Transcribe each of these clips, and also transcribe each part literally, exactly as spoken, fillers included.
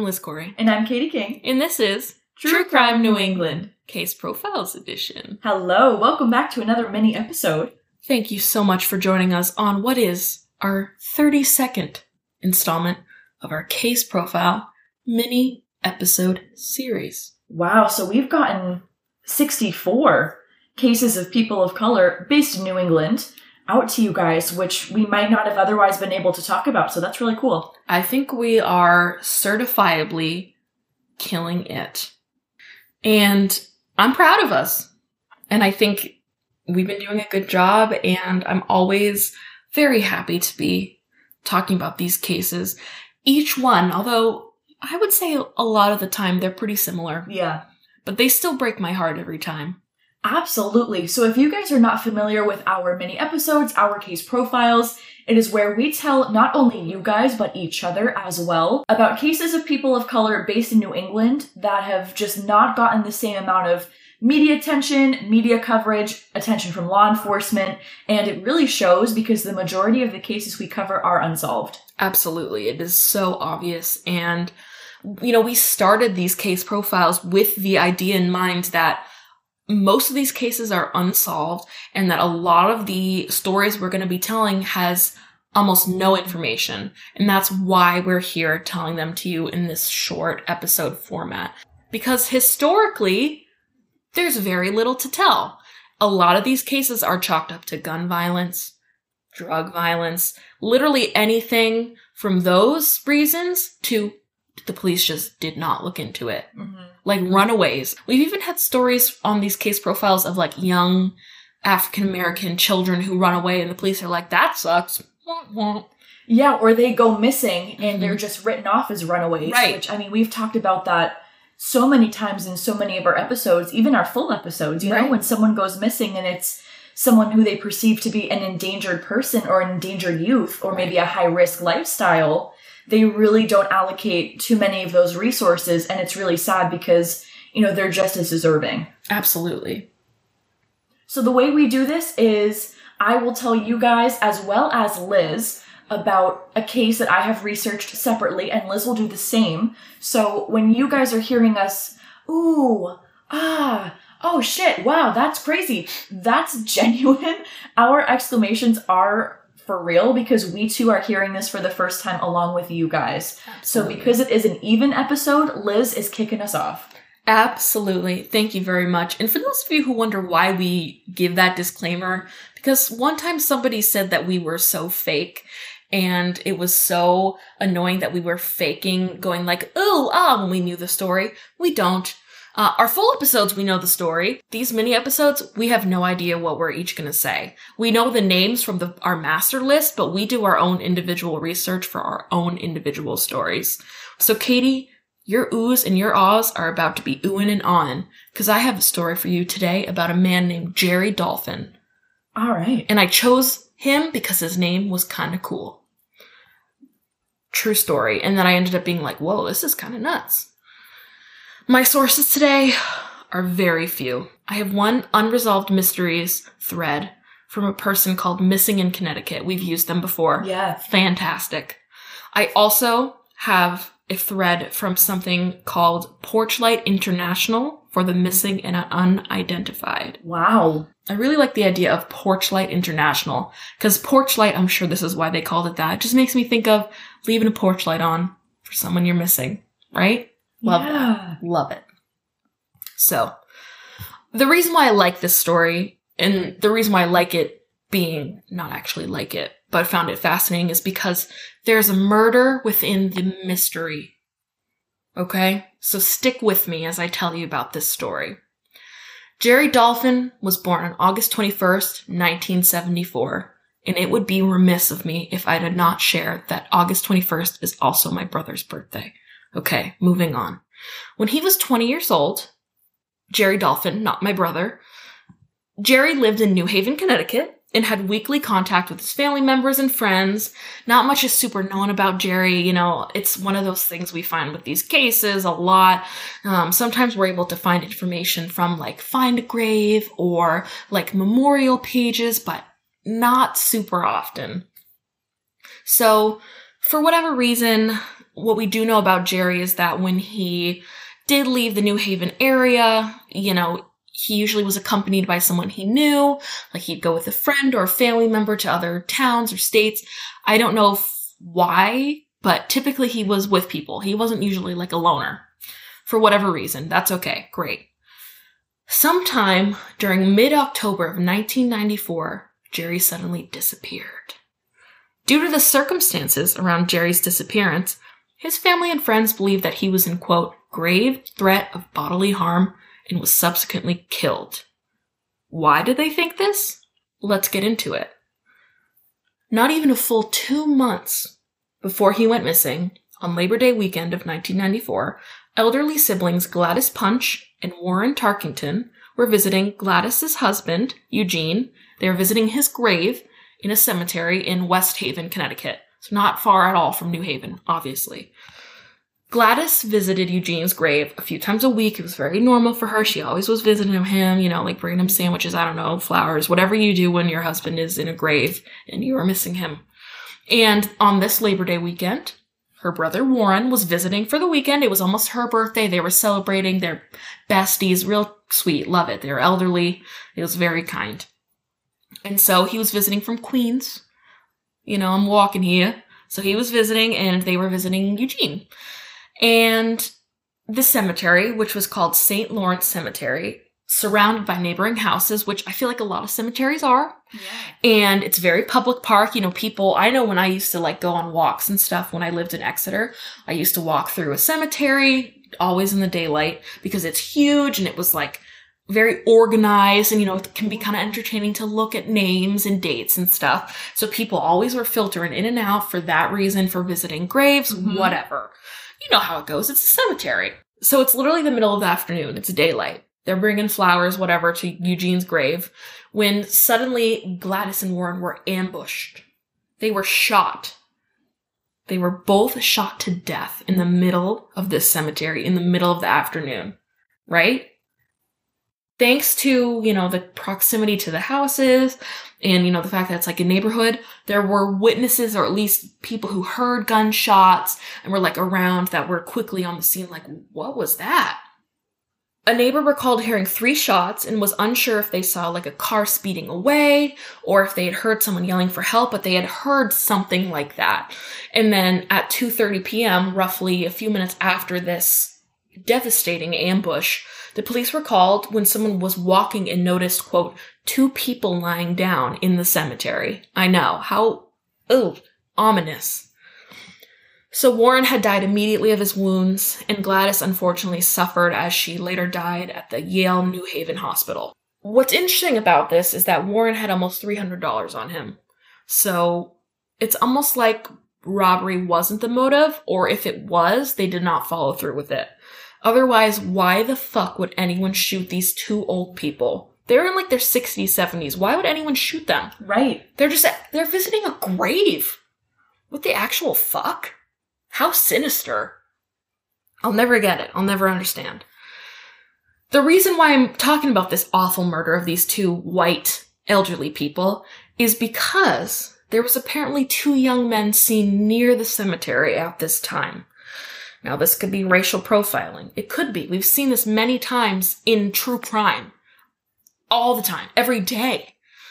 Liz Corey. And I'm Katie King. And this is True, True Crime, Crime New England. Case Profiles Edition. Hello, welcome back to another mini episode. Thank you so much for joining us on what is our thirty-second installment of our Case Profile mini episode series. Wow, so we've gotten sixty-four cases of people of color based in New England out to you guys, which we might not have otherwise been able to talk about, so that's really cool. I think we are certifiably killing it. And I'm proud of us. And I think we've been doing a good job, and I'm always very happy to be talking about these cases. Each one, although I would say a lot of the time they're pretty similar. Yeah. But they still break my heart every time. Absolutely. So if you guys are not familiar with our mini episodes, our case profiles, it is where we tell not only you guys, but each other as well about cases of people of color based in New England that have just not gotten the same amount of media attention, media coverage, attention from law enforcement, and it really shows because the majority of the cases we cover are unsolved. Absolutely. It is so obvious. And, you know, we started these case profiles with the idea in mind that most of these cases are unsolved and that a lot of the stories we're going to be telling has almost no information. And that's why we're here telling them to you in this short episode format. Because historically, there's very little to tell. A lot of these cases are chalked up to gun violence, drug violence, literally anything from those reasons to the police just did not look into it. Mm-hmm. Like runaways. We've even had stories on these case profiles of like young African-American children who run away and the police are like, that sucks. Yeah, or they go missing and mm-hmm. they're just written off as runaways. Right. Which, I mean, we've talked about that so many times in so many of our episodes, even our full episodes, you right. know, when someone goes missing and it's someone who they perceive to be an endangered person or an endangered youth or maybe a high-risk lifestyle, they really don't allocate too many of those resources, and it's really sad because, you know, they're just as deserving. Absolutely. So the way we do this is I will tell you guys, as well as Liz, about a case that I have researched separately, and Liz will do the same. So when you guys are hearing us, ooh, ah, oh shit, wow, that's crazy, that's genuine, our exclamations are for real because we too are hearing this for the first time along with you guys. Absolutely. So because it is an even episode, Liz is kicking us off. Absolutely. Thank you very much. And for those of you who wonder why we give that disclaimer, because one time somebody said that we were so fake and it was so annoying that we were faking going like, ooh, ah, when we knew the story. We don't. Uh, our full episodes, we know the story. These mini episodes, we have no idea what we're each going to say. We know the names from the, our master list, but we do our own individual research for our own individual stories. So Katie, your oohs and your ahs are about to be oohing and ahhing, because I have a story for you today about a man named Jerry Dolphin. All right. And I chose him because his name was kind of cool. True story. And then I ended up being like, whoa, this is kind of nuts. My sources today are very few. I have one unresolved mysteries thread from a person called Missing in Connecticut. We've used them before. Yeah. Fantastic. I also have a thread from something called Porchlight International for the Missing and Unidentified. Wow. I really like the idea of Porchlight International because Porchlight, I'm sure this is why they called it that. It just makes me think of leaving a porch light on for someone you're missing, right? Love yeah. that. Love it. So, the reason why I like this story, and the reason why I like it being not actually like it, but found it fascinating, is because there's a murder within the mystery. Okay? So stick with me as I tell you about this story. Jerry Dolphin was born on August twenty-first, nineteen seventy-four, and it would be remiss of me if I did not share that August twenty-first is also my brother's birthday. Okay, moving on. When he was twenty years old, Jerry Dolphin, not my brother, Jerry lived in New Haven, Connecticut, and had weekly contact with his family members and friends. Not much is super known about Jerry. You know, it's one of those things we find with these cases a lot. Um, sometimes we're able to find information from like Find a Grave or like memorial pages, but not super often. So for whatever reason, what we do know about Jerry is that when he did leave the New Haven area, you know, he usually was accompanied by someone he knew, like he'd go with a friend or a family member to other towns or states. I don't know if, why, but typically he was with people. He wasn't usually like a loner. For whatever reason, that's okay, great. Sometime during mid-October of nineteen ninety-four, Jerry suddenly disappeared. Due to the circumstances around Jerry's disappearance, his family and friends believe that he was in, quote, grave threat of bodily harm and was subsequently killed. Why do they think this? Let's get into it. Not even a full two months before he went missing, on Labor Day weekend of nineteen ninety-four, elderly siblings Gladys Punch and Warren Tarkington were visiting Gladys's husband, Eugene. They were visiting his grave in a cemetery in West Haven, Connecticut. So not far at all from New Haven, obviously. Gladys visited Eugene's grave a few times a week. It was very normal for her. She always was visiting him, you know, like bringing him sandwiches, I don't know, flowers, whatever you do when your husband is in a grave and you are missing him. And on this Labor Day weekend, her brother Warren was visiting for the weekend. It was almost her birthday. They were celebrating their besties. Real sweet. Love it. They were elderly. It was very kind. And so he was visiting from Queens. You know, I'm walking here. So he was visiting and they were visiting Eugene. And the cemetery, which was called Saint Lawrence Cemetery, surrounded by neighboring houses, which I feel like a lot of cemeteries are. Yeah. And it's very public park. You know, people, I know when I used to like go on walks and stuff when I lived in Exeter, I used to walk through a cemetery, always in the daylight, because it's huge and it was like very organized and, you know, it can be kind of entertaining to look at names and dates and stuff. So people always were filtering in and out for that reason, for visiting graves, mm-hmm. whatever. You know how it goes. It's a cemetery. So it's literally the middle of the afternoon. It's daylight. They're bringing flowers, whatever, to Eugene's grave, when suddenly Gladys and Warren were ambushed. They were shot. They were both shot to death in the middle of this cemetery, in the middle of the afternoon, right? Thanks to, you know, the proximity to the houses and, you know, the fact that it's like a neighborhood, there were witnesses or at least people who heard gunshots and were like around that were quickly on the scene like, what was that? A neighbor recalled hearing three shots and was unsure if they saw like a car speeding away or if they had heard someone yelling for help, but they had heard something like that. And then at two thirty p.m., roughly a few minutes after this devastating ambush, the police were called when someone was walking and noticed, quote, two people lying down in the cemetery. I know. How, ooh, ominous. So Warren had died immediately of his wounds, and Gladys unfortunately suffered as she later died at the Yale New Haven Hospital. What's interesting about this is that Warren had almost three hundred dollars on him. So it's almost like robbery wasn't the motive, or if it was, they did not follow through with it. Otherwise, why the fuck would anyone shoot these two old people? They're in like their sixties, seventies. Why would anyone shoot them? Right. They're just, they're visiting a grave. What the actual fuck? How sinister. I'll never get it. I'll never understand. The reason why I'm talking about this awful murder of these two white elderly people is because there was apparently two young men seen near the cemetery at this time. Now, this could be racial profiling. It could be. We've seen this many times in true crime. All the time. Every day.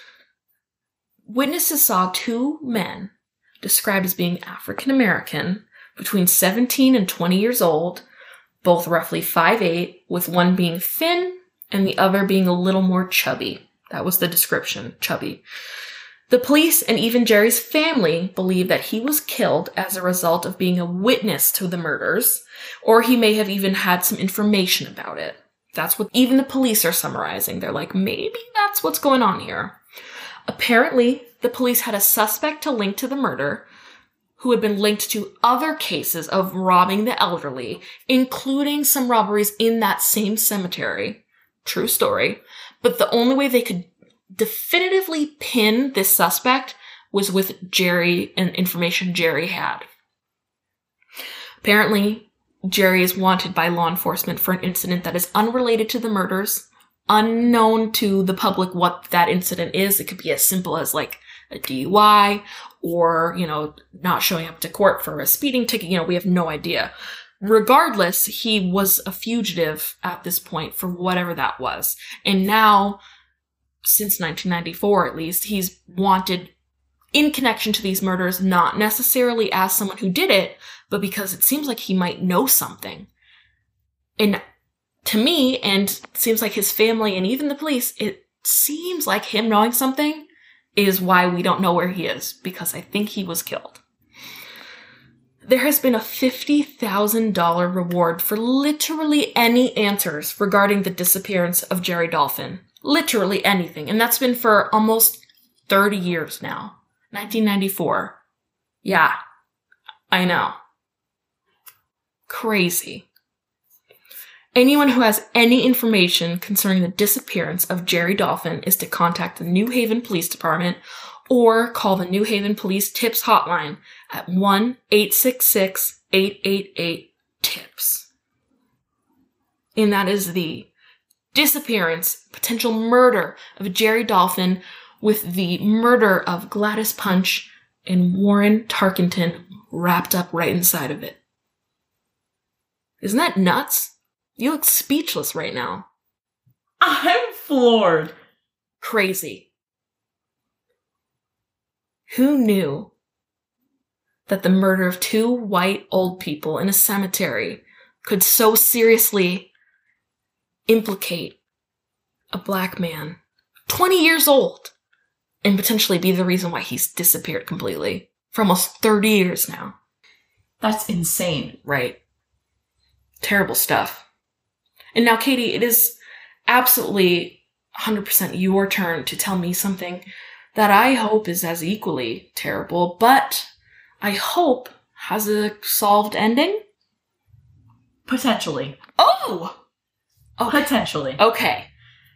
Witnesses saw two men described as being African American, between seventeen and twenty years old, both roughly five eight, with one being thin and the other being a little more chubby. That was the description, chubby. The police and even Jerry's family believe that he was killed as a result of being a witness to the murders, or he may have even had some information about it. That's what even the police are summarizing. They're like, maybe that's what's going on here. Apparently, the police had a suspect to link to the murder, who had been linked to other cases of robbing the elderly, including some robberies in that same cemetery. True story. But the only way they could definitively pin this suspect was with Jerry and information Jerry had. Apparently, Jerry is wanted by law enforcement for an incident that is unrelated to the murders, unknown to the public what that incident is. It could be as simple as like a D U I or, you know, not showing up to court for a speeding ticket. You know, we have no idea. Regardless, he was a fugitive at this point for whatever that was. And now, since nineteen ninety-four at least, he's wanted in connection to these murders, not necessarily as someone who did it, but because it seems like he might know something. And to me, and it seems like his family and even the police, it seems like him knowing something is why we don't know where he is, because I think he was killed. There has been a fifty thousand dollars reward for literally any answers regarding the disappearance of Jerry Dolphin. Literally anything. And that's been for almost thirty years now. nineteen ninety-four. Yeah, I know. Crazy. Anyone who has any information concerning the disappearance of Jerry Dolphin is to contact the New Haven Police Department or call the New Haven Police Tips Hotline at one eight six six, eight eight eight, TIPS. And that is the disappearance, potential murder of Jerry Dolphin with the murder of Gladys Punch and Warren Tarkenton wrapped up right inside of it. Isn't that nuts? You look speechless right now. I'm floored. Crazy. Who knew that the murder of two white old people in a cemetery could so seriously implicate a black man, twenty years old, and potentially be the reason why he's disappeared completely for almost thirty years now? That's insane. Right. Terrible stuff. And now, Katie, it is absolutely one hundred percent your turn to tell me something that I hope is as equally terrible, but I hope has a solved ending? Potentially. Oh! Okay. Potentially. Okay.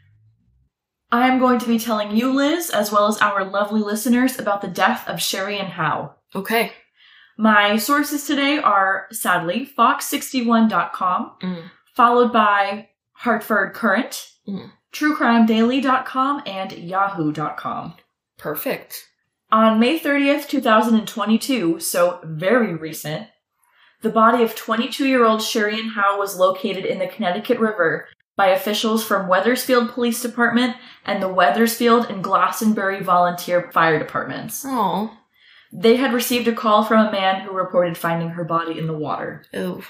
I am going to be telling you, Liz, as well as our lovely listeners, about the death of Sherrian Howe. Okay. My sources today are, sadly, fox sixty-one dot com, Mm. followed by Hartford Current, Mm. true crime daily dot com, and yahoo dot com. Perfect. On May thirtieth, twenty twenty-two, so very recent, the body of twenty-two-year-old Sherrian Howe was located in the Connecticut River by officials from Wethersfield Police Department and the Wethersfield and Glastonbury Volunteer Fire Departments. Oh. They had received a call from a man who reported finding her body in the water. Ooh.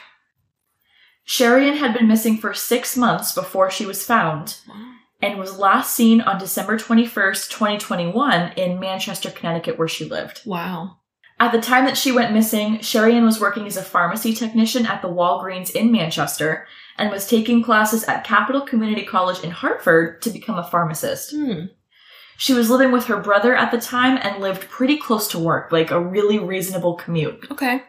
Sherrian had been missing for six months before she was found, and was last seen on December twenty-first, twenty twenty-one in Manchester, Connecticut, where she lived. Wow. At the time that she went missing, Sherrian was working as a pharmacy technician at the Walgreens in Manchester and was taking classes at Capital Community College in Hartford to become a pharmacist. Hmm. She was living with her brother at the time and lived pretty close to work, like a really reasonable commute. Okay.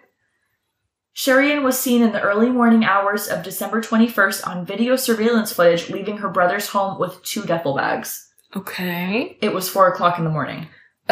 Sherrian was seen in the early morning hours of December twenty-first on video surveillance footage leaving her brother's home with two duffel bags. Okay. It was four o'clock in the morning.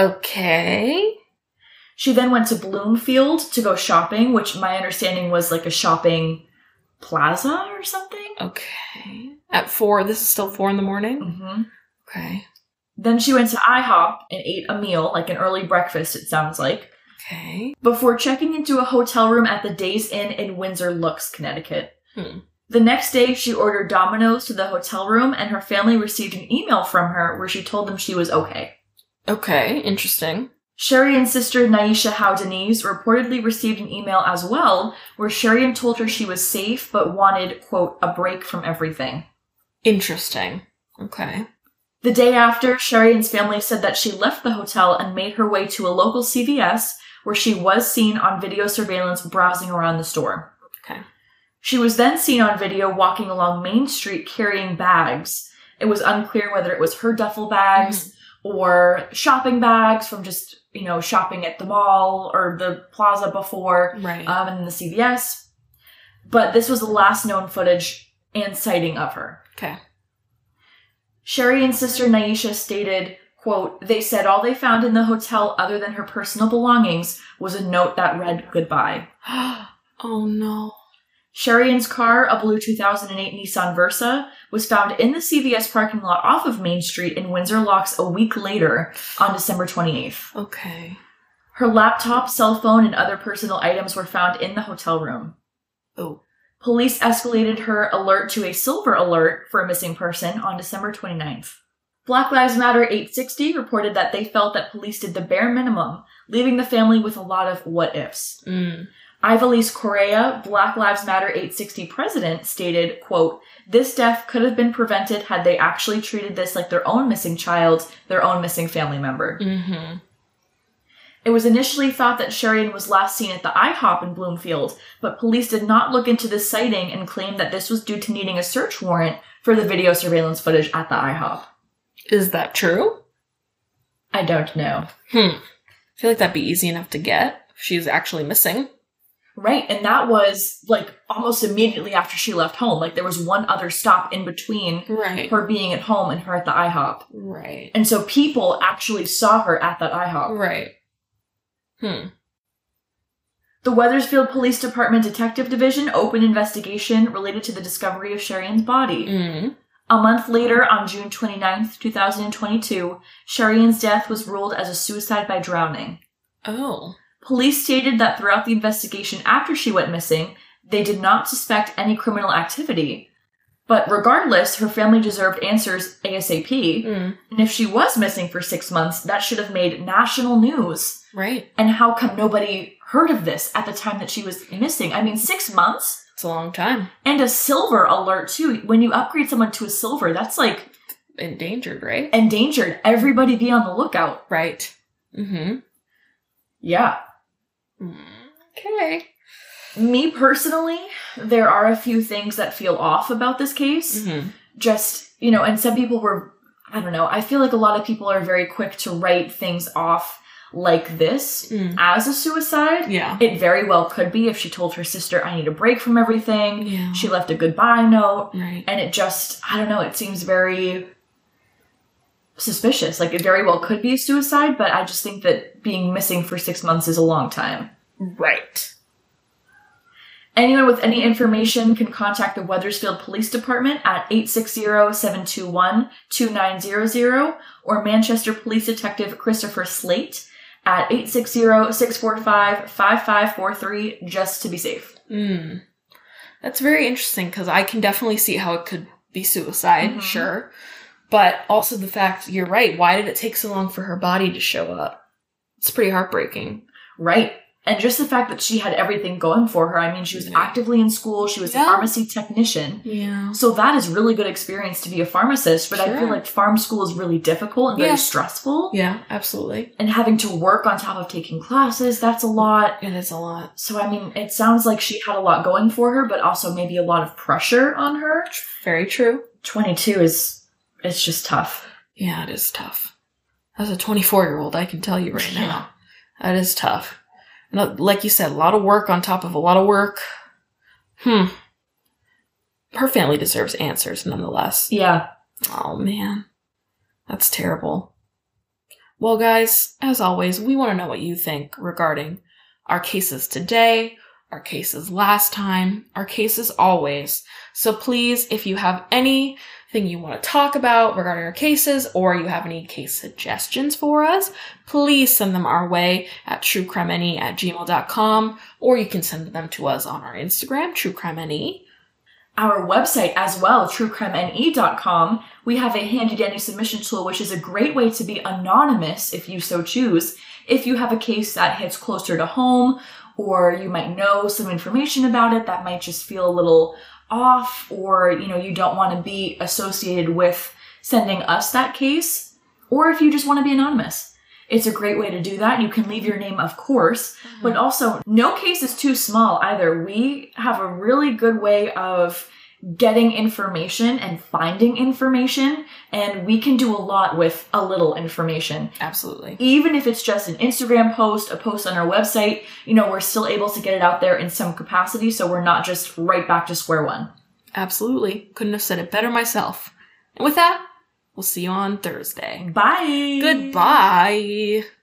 Okay. She then went to Bloomfield to go shopping, which my understanding was like a shopping plaza or something. Okay. At four, this is still four in the morning? Mm-hmm. Okay. Then she went to IHOP and ate a meal, like an early breakfast, it sounds like. Okay. Before checking into a hotel room at the Days Inn in Windsor Looks, Connecticut. Hmm. The next day, she ordered Domino's to the hotel room, and her family received an email from her where she told them she was okay. Okay, interesting. Sherrian's sister, Naisha Howe Denise, reportedly received an email as well, where Sherrian told her she was safe, but wanted, quote, a break from everything. Interesting. Okay. The day after, Sherrian's family said that she left the hotel and made her way to a local C V S, where she was seen on video surveillance browsing around the store. Okay. She was then seen on video walking along Main Street carrying bags. It was unclear whether it was her duffel bags mm-hmm. or shopping bags from just, you know, shopping at the mall or the plaza before, right. um, and the C V S. But this was the last known footage and sighting of her. Okay. Sherrian's sister Naisha stated, quote, they said all they found in the hotel other than her personal belongings was a note that read goodbye. Oh no. Sherian's car, a blue two thousand eight Nissan Versa, was found in the C V S parking lot off of Main Street in Windsor Locks a week later on December twenty-eighth. Okay. Her laptop, cell phone, and other personal items were found in the hotel room. Oh. Police escalated her alert to a silver alert for a missing person on December twenty-ninth. Black Lives Matter eight sixty reported that they felt that police did the bare minimum, leaving the family with a lot of what-ifs. Mm. Ivelisse Correa, Black Lives Matter eight sixty president, stated, quote, "This death could have been prevented had they actually treated this like their own missing child, their own missing family member." Mm-hmm. It was initially thought that Sherian was last seen at the IHOP in Bloomfield, but police did not look into this sighting and claimed that this was due to needing a search warrant for the video surveillance footage at the IHOP. Is that true? I don't know. Hmm. I feel like that'd be easy enough to get if she's actually missing. Right, and that was, like, almost immediately after she left home. Like, there was one other stop in between Right. her being at home and her at the IHOP. Right. And so people actually saw her at that IHOP. Right. Hmm. The Wethersfield Police Department Detective Division opened investigation related to the discovery of Sherian's body. Mm. A month later, on June twenty-ninth, twenty twenty-two, Sherian's death was ruled as a suicide by drowning. Oh. Police stated that throughout the investigation after she went missing, they did not suspect any criminal activity. But regardless, her family deserved answers ASAP. Mm. And if she was missing for six months, that should have made national news. Right. And how come nobody heard of this at the time that she was missing? I mean, six months? It's a long time. And a silver alert, too. When you upgrade someone to a silver, that's like... Endangered, right? Endangered. Everybody be on the lookout. Right. Mm-hmm. Yeah. Okay. Me personally, there are a few things that feel off about this case. Mm-hmm. Just, you know, and some people were, I don't know, I feel like a lot of people are very quick to write things off like this Mm. as a suicide. Yeah. It very well could be if she told her sister, I need a break from everything. Yeah. She left a goodbye note. Right. And it just, I don't know, it seems very suspicious. Like, it very well could be a suicide, but I just think that being missing for six months is a long time. Right. Anyone with any information can contact the Wethersfield Police Department at eight six zero, seven two one, two nine zero zero or Manchester Police Detective Christopher Slate at eight six zero, six four five, five five four three just to be safe. Mm. That's very interesting because I can definitely see how it could be suicide, Mm-hmm. sure. But also the fact, you're right, why did it take so long for her body to show up? It's pretty heartbreaking. Right. And just the fact that she had everything going for her. I mean, she was Yeah. actively in school. She was Yeah. a pharmacy technician. Yeah. So that is really good experience to be a pharmacist. But I Sure. feel like farm school is really difficult and very Yeah. stressful. Yeah, absolutely. And having to work on top of taking classes, that's a lot. It is a lot. So, I mean, it sounds like she had a lot going for her, but also maybe a lot of pressure on her. Very true. twenty-two is, it's just tough. Yeah, it is tough. As a twenty-four-year-old, I can tell you right Yeah. now. That is tough. And like you said, a lot of work on top of a lot of work. Hmm. Her family deserves answers, nonetheless. Yeah. Oh, man. That's terrible. Well, guys, as always, we want to know what you think regarding our cases today, our cases last time, our cases always. So please, if you have anything you want to talk about regarding our cases, or you have any case suggestions for us, please send them our way at truecrimene at gmail dot com, or you can send them to us on our Instagram, truecrimene. Our website as well, true crime N E dot com. We have a handy-dandy submission tool, which is a great way to be anonymous if you so choose. If you have a case that hits closer to home, or you might know some information about it that might just feel a little off, or, you know, you don't want to be associated with sending us that case, or if you just want to be anonymous. It's a great way to do that. You can leave your name, of course, mm-hmm. but also no case is too small either. We have a really good way of getting information and finding information, and we can do a lot with a little information. Absolutely. Even if it's just an Instagram post, a post on our website, you know, we're still able to get it out there in some capacity, so we're not just right back to square one. Absolutely. Couldn't have said it better myself. And with that, we'll see you on Thursday. Bye! Goodbye!